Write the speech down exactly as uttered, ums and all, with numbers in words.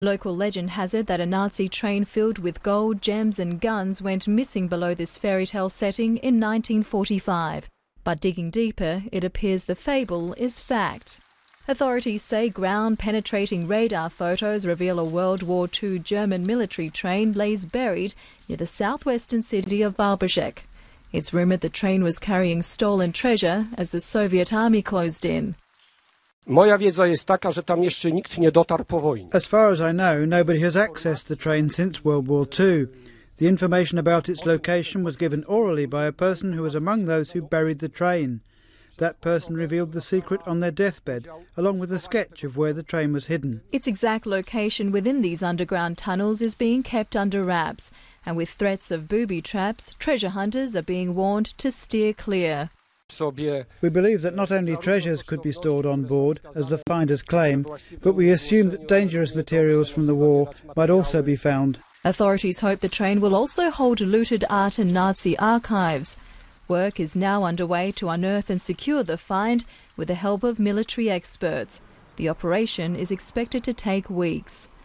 Local legend has it that a Nazi train filled with gold, gems and guns went missing below this fairy tale setting in nineteen forty-five. But digging deeper, it appears the fable is fact. Authorities say ground-penetrating radar photos reveal a World War Two German military train lays buried near the southwestern city of Wałbrzych. It's rumoured the train was carrying stolen treasure as the Soviet army closed in. Moja wiedza jest taka, że tam jeszcze nikt nie dotarł po wojnie. As far as I know, nobody has accessed the train since World War Two. The information about its location was given orally by a person who was among those who buried the train. That person revealed the secret on their deathbed, along with a sketch of where the train was hidden. Its exact location within these underground tunnels is being kept under wraps, and with threats of booby traps, treasure hunters are being warned to steer clear. We believe that not only treasures could be stored on board, as the finders claim, but we assume that dangerous materials from the war might also be found. Authorities hope the train will also hold looted art and Nazi archives. Work is now underway to unearth and secure the find with the help of military experts. The operation is expected to take weeks.